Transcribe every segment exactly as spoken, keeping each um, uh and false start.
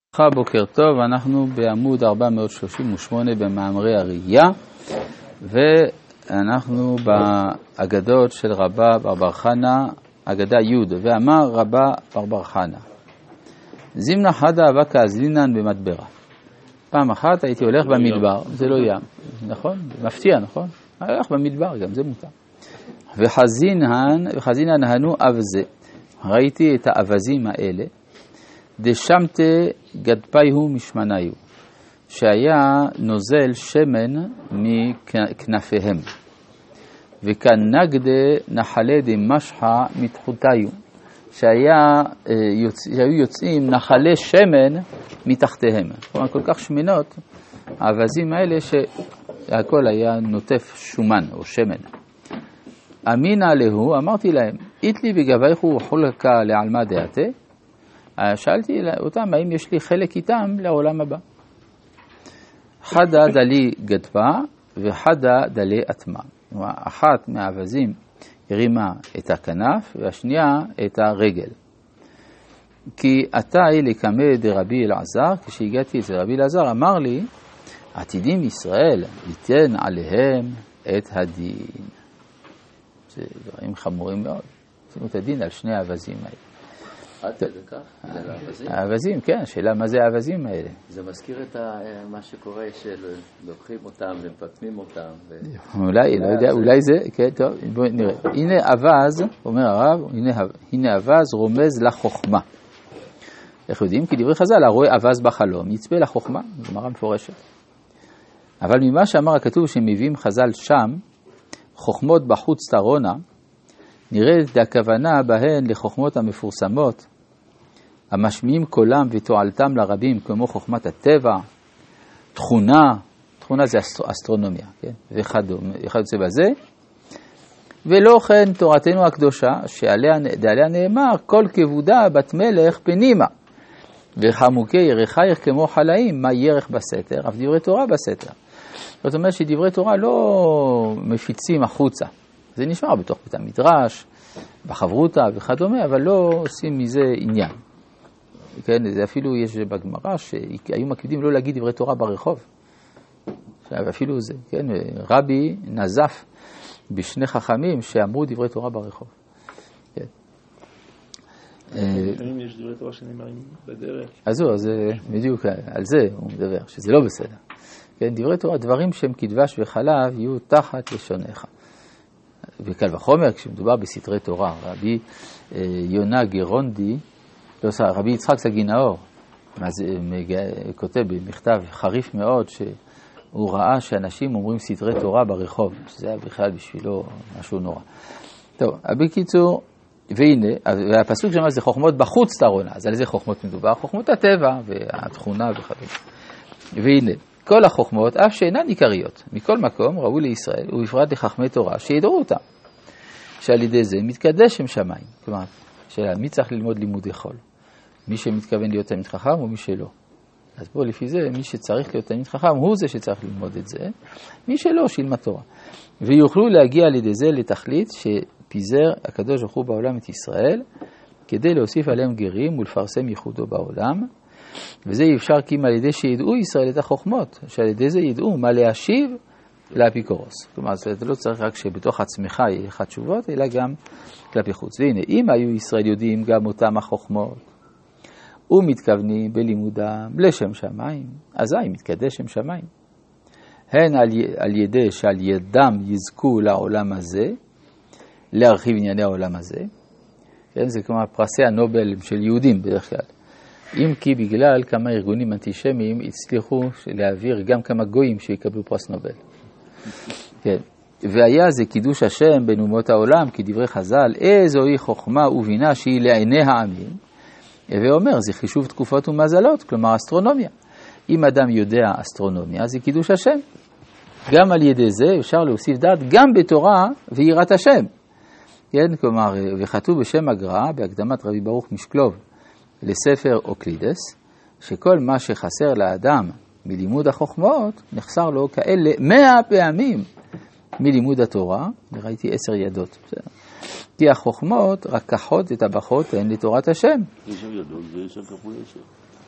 בוקר טוב, אנחנו בעמוד ארבע מאות שלושים ושמונה במאמרי הראייה, ואנחנו באגדות של רבא בר בר חנה, אגדה י' ואמר רבא בר בר חנה, זימנה חדה אבא כאזלינן במדברה. פעם אחת הייתי הולך במדבר, זה לא ים, נכון? מפתיע, נכון? אני הולך במדבר, גם זה מותר. וחזינן, וחזינן הנו אבזה, ראיתי את האבזים האלה, דשמתה גדפיהו משמניו, שהיה נוזל שמן מכנפיהם, וכנגדה נחלי דמשחה מתחותיו, שהיה שהיו יוצאים נחלי שמן מתחתיהם. כלומר, כל כך שמנות, האבזים האלה שהכל היה נוטף שומן או שמן. אמינה להו, אמרתי להם, איתלי בגבייכו וחולקה לעלמה דעתה, שאלתי אותם, האם יש לי חלק איתם לעולם הבא? חדה דלי גדפה וחדה דלי אטמה. אחת מהאבזים הרימה את הכנף והשנייה את הרגל. כי אתה אלי קמא דרבי אלעזר, כשהגעתי אצל רבי אלעזר, אמר לי, עתידים ישראל ייתן עליהם את הדין. זה דברים חמורים מאוד. שימו את הדין על שני האבזים האלה. עד כדי כך? האבזים, כן, השאלה מה זה האבזים האלה. זה מזכיר את מה שקורה שלוקחים אותם ומפטמים אותם. אולי, לא יודע, אולי זה, כן, טוב, בואי נראה. הנה אבז, אומר הרב, הנה אבז רומז לחוכמה. איך יודעים? כי דברי חז"ל, הרואה אבז בחלום, יצפה לחוכמה, זו גמרא מפורשת. אבל ממה שאמר הכתוב שמביאים חז"ל שם, חוכמות בחוץ תרונה, נראית הכוונה בהן לחוכמות המפורסמות, המשמיעים קולם ותועלתם לרבים, כמו חוכמת הטבע, תכונה, תכונה זה אסטרונומיה, כן? וכדומה, וכדומה בזה, ולא כן תורתנו הקדושה, שעליה נאמר, כל כבודה בת מלך פנימה, וחמוקי ירחייך כמו חלאים, מה ירח בסתר, אף דברי תורה בסתר. זאת אומרת שדברי תורה לא מפיצים החוצה, זה נשמר בתוך בית המדרש, בחברותה וכדומה, אבל לא עושים מזה עניין. כן, זה אפילו יש בגמרא שהיו מקפידים לא להגיד דברי תורה ברחוב. אפילו זה, כן, רבי נזף בשני חכמים שאמרו דברי תורה ברחוב. כן. לפעמים יש דברי תורה שנאמרים בדרך. אז זהו, אז בדיוק על זה הוא מדבר, שזה לא בסדר. כן, דברי תורה, דברים שהם כדבש וחלב יהיו תחת לשונך. וקל וחומר, כשמדובר בסתרי תורה, רבי יונה גרונדי, לא סע, רבי יצחק סגינאור, כותב במכתב חריף מאוד, שהוא ראה שאנשים אומרים סתרי תורה ברחוב, שזה היה בכלל בשבילו משהו נורא. טוב, בקיצור, והנה, והפסוק שאומר זה חוכמות בחוץ תרונה, אז על איזה חוכמות מדובר? חוכמות הטבע והתכונה וכדומה. והנה, כל החוכמות, אף שאינן עיקריות, מכל מקום ראו לישראל, ובפרט לחכמי תורה, שידעו אותם. שעל ידי זה מתקדש שם שמיים. כלומר, שאלה, מי צריך ללמוד לימודי חול? מי שמתכוון להיות תלמיד חכם או מי שלא? אז פה לפי זה, מי שצריך להיות תלמיד חכם הוא זה שצריך ללמוד את זה, מי שלא, שילמד תורה. ויוכלו להגיע על ידי זה לתכלית שפיזר הקדוש ברוך הוא בעולם את ישראל, כדי להוסיף עליהם גרים ולפרסם ייחודו בעולם, וזה אפשר כי על ידי שידעו ישראל את החוכמות, שעל ידי זה ידעו מה להשיב לאפיקורוס. כלומר, אתה לא צריך רק שבתוך עצמך יהיה לך תשובות, אלא גם כלפי חוץ. והנה, אם היו ישראל יודעים גם אותם החוכמות, ומתכוונים בלימודם לשם שמיים, אזי מתקדש שם שמיים. הן על, על ידי שעל ידם יזכו לעולם הזה, להרחיב ענייני העולם הזה, כן, זה כמו פרסי הנובל של יהודים בדרך כלל. אם כי בגלל כמה ארגונים אנטישמיים הצליחו להעביר גם כמה גויים שיקבלו פרס נובל. כן. והיה זה קידוש השם בין אומות העולם, כדברי חז"ל, איזוהי חוכמה ובינה שהיא לעיני העמים, ואומר, זה חישוב תקופות ומזלות, כלומר אסטרונומיה. אם אדם יודע אסטרונומיה, זה קידוש השם. גם על ידי זה אפשר להוסיף דעת גם בתורה ויראת השם. כן, כלומר, וכתוב בשם הגר"א, בהקדמת רבי ברוך משקלוב, לספר אוקלידס, שכל מה שחסר לאדם מלימוד החוכמות, נחסר לו כאלה מאה פעמים מלימוד התורה, וראיתי עשר ידות. כי החוכמות רק כחות את הבחות הן לתורת השם. יש שם ידות ויש שם כפול עשר.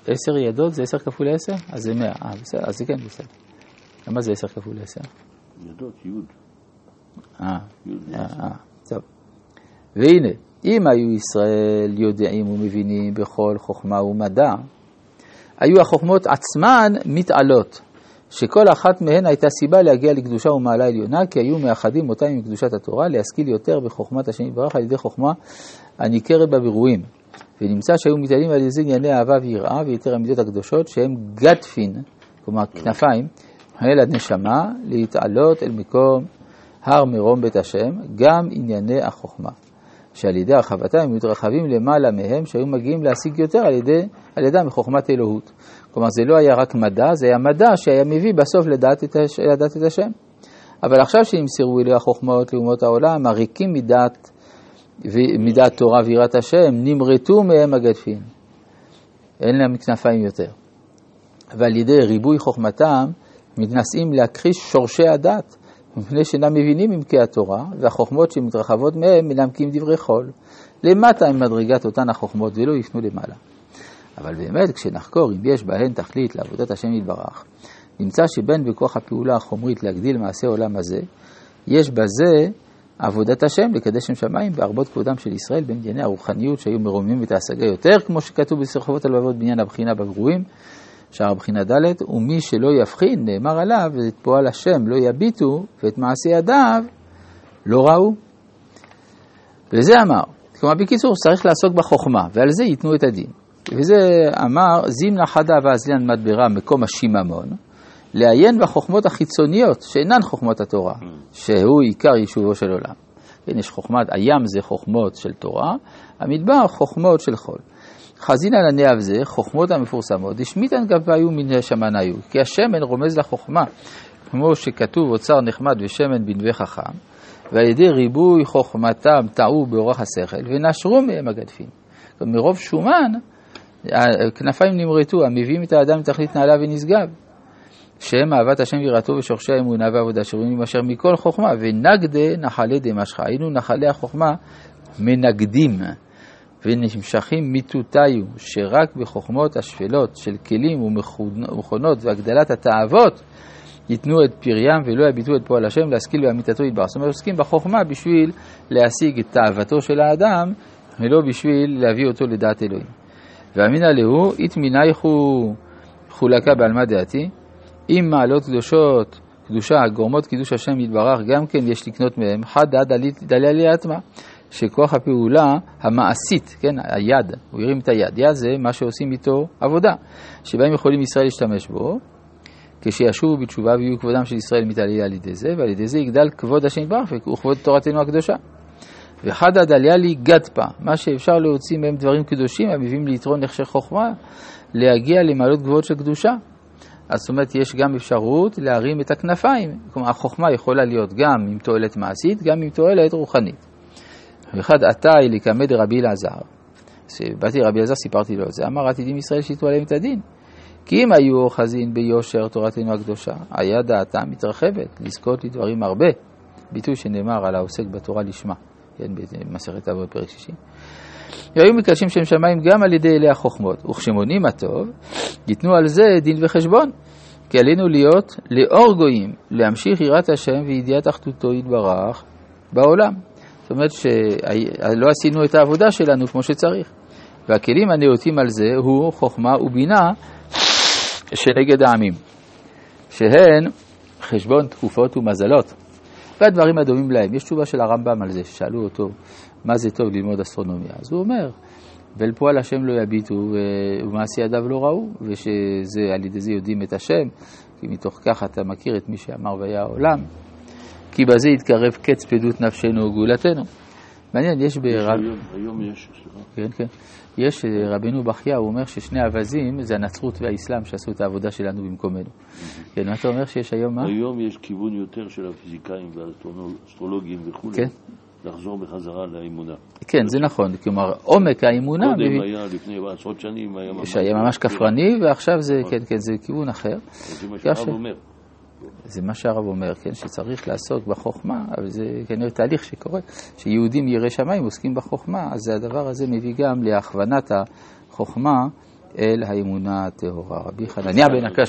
עשר ידות זה עשר כפול עשר? אז זה מאה. אה, בסדר, אז זה כן בסדר. למה זה עשר כפול עשר? ידות, יוד. אה, אה, טוב. והנה, אם היו ישראל יודעים ומבינים בכל חוכמה ומדע, היו החוכמות עצמן מתעלות, שכל אחת מהן הייתה סיבה להגיע לקדושה ומעלה עליונה, כי היו מאחדים אותם עם קדושת התורה, להשכיל יותר בחוכמת השם יתברך על ידי חוכמה הניכרת בבירואים. ונמצא שהיו מתעלים על ידי ענייני אהבה ויראה ויתר המידות הקדושות, שהם גדפין, כלומר כנפיים, אל הנשמה, להתעלות אל מקום הר מרום בית השם, גם ענייני החוכמה. שעל ידי הרחבתם הם מתרחבים למעלה מהם, שהיו מגיעים להשיג יותר על ידי, על ידם מחוכמת אלוהות. כלומר, זה לא היה רק מדע, זה היה מדע שהיה מביא בסוף לדעת את, הש... לדעת את השם. אבל עכשיו שנמסרו אליה החוכמות לאומות העולם, הריקים מדעת, מדעת תורה ויראת השם, נמרטו מהם הגדפין. אין להם כנפיים יותר. ועל ידי ריבוי חוכמתם, מתנסים להכחיש שורשי הדת, מפני שאינם מבינים עמקי התורה, והחוכמות שמתרחבות מהם מנמקים דברי חול. למטה הם מדרגת אותן החוכמות ולא יפנו למעלה. אבל באמת, כשנחקור אם יש בהן תכלית לעבודת השם יתברך, נמצא שבין בכוח הפעולה החומרית להגדיל מעשה עולם הזה, יש בזה עבודת השם לקדש שם שמיים בהרבות כבודם של ישראל בין ענייני הרוחניות שהיו מרוממים את ההשגה יותר, כמו שכתוב בסרחובות הלבבות בעניין הבחינה בגרועים, שער הבחינה ד', ומי שלא יבחין, נאמר עליו, ואת פועל השם לא יביטו, ואת מעשי ידיו לא ראו. וזה אמר, כלומר בקיצור צריך לעסוק בחוכמה, ועל זה ייתנו את הדין. וזה אמר, זימנה חדה ואזליין מדברה מקום השיממון, לעיין בחוכמות החיצוניות, שאינן חוכמות התורה, שהוא עיקר יישובו של עולם. כן, יש חוכמת, הים זה חוכמות של תורה, המדבר חוכמות של חול. חזין על הנאב זה, חוכמות המפורסמות, דשמיתן גביו מן שמן היו, כי השמן רומז לחוכמה, כמו שכתוב אוצר נחמד ושמן בנווה חכם, ועל ידי ריבוי חוכמתם טעו באורח השכל, ונשרו מהם הגדפים. מרוב שומן, הכנפיים נמרטו, המביאים את האדם לתכלית נעלה ונשגב, שהם אהבת השם ויראתו ושורשי האמונה והעבודה שרואים אשר מכל חוכמה, ונגדה נחלי דמשך, היינו נחלי החוכמה מנגדים, ונמשכים מיטוטיו, שרק בחוכמות השפלות של כלים ומכונות והגדלת התאוות ייתנו את פריים ולא יביטו את פועל השם להשכיל באמיתתו יתברך. זאת אומרת, עוסקים בחוכמה בשביל להשיג את תאוותו של האדם ולא בשביל להביא אותו לדעת אלוהים. ואמינא להו יתמינייכו חולקה בעלמא דעתי, אם מעלות קדושות קדושה גורמות קידוש השם יתברך גם כן יש לקנות מהם חדה דליה ליאטמה, שכוח הפעולה המעשית, כן, היד, הוא ירים את היד, יד זה מה שעושים איתו עבודה, שבהם יכולים ישראל להשתמש בו, כשישובו בתשובה ויהיו כבודם של ישראל מתעלה על ידי זה, ועל ידי זה יגדל כבוד השם יתברך וכבוד תורתנו הקדושה. וחדה דליה לי גדפה, מה שאפשר להוציא מהם דברים קדושים, המביאים ליתרון נחשי חוכמה, להגיע למעלות גבוהות של קדושה. אז זאת אומרת, יש גם אפשרות להרים את הכנפיים, כלומר, החוכמה יכולה להיות גם עם תועלת מעשית, גם עם תועלת רוחנית. ואחד עתאי לקמד רבי אלעזר, שבאתי רבי אלעזר סיפרתי לו את זה, אמר עתידים ישראל שיתו עליהם את הדין, כי אם היו אוחזין ביושר תורתנו הקדושה, היה דעתם מתרחבת, לזכות לדברים הרבה, ביטוי שנאמר על העוסק בתורה לשמה, כן, במסכת אבות פרק שישים. והיו מקדשים שם שמיים גם על ידי אלי החוכמות, וכשמונים הטוב, ייתנו על זה דין וחשבון, כי עלינו להיות לאור גויים, להמשיך יראת השם וידיעת אחדותו יתברך בעולם. זאת אומרת שלא עשינו את העבודה שלנו כמו שצריך. והכלים הנאותים על זה הוא חוכמה ובינה שנגד העמים, שהן חשבון תקופות ומזלות. והדברים הדומים להם, יש תשובה של הרמב"ם על זה, ששאלו אותו מה זה טוב ללמוד אסטרונומיה. אז הוא אומר, ואל פועל השם לא יביטו ומעשי ידיו לא ראו, ושזה על ידי זה יודעים את השם, כי מתוך כך אתה מכיר את מי שאמר והיה העולם. כי בזה יתקרב קץ פדות נפשנו וגאולתנו. מעניין, יש ברב... היום יש, סליחה. כן, כן. יש רבנו בכיה, הוא אומר ששני אבזים זה הנצרות והאסלאם שעשו את העבודה שלנו במקומנו. כן, מה אתה אומר שיש היום מה? היום יש כיוון יותר של הפיזיקאים והאסטרולוגים וכו'. כן. לחזור בחזרה לאמונה. כן, זה נכון. כלומר, עומק האמונה... קודם היה, לפני עשרות שנים, היה ממש... שהיה ממש כפרני, ועכשיו זה, כן, כן, זה כיוון אחר. זה מה שהרב אומר. זה מה שהרב אומר, כן, שצריך לעסוק בחוכמה, אבל זה כנראה תהליך שקורה, שיהודים יראי שמיים עוסקים בחוכמה, אז הדבר הזה מביא גם להכוונת החוכמה אל האמונה הטהורה. רבי חנניה בן עקשיא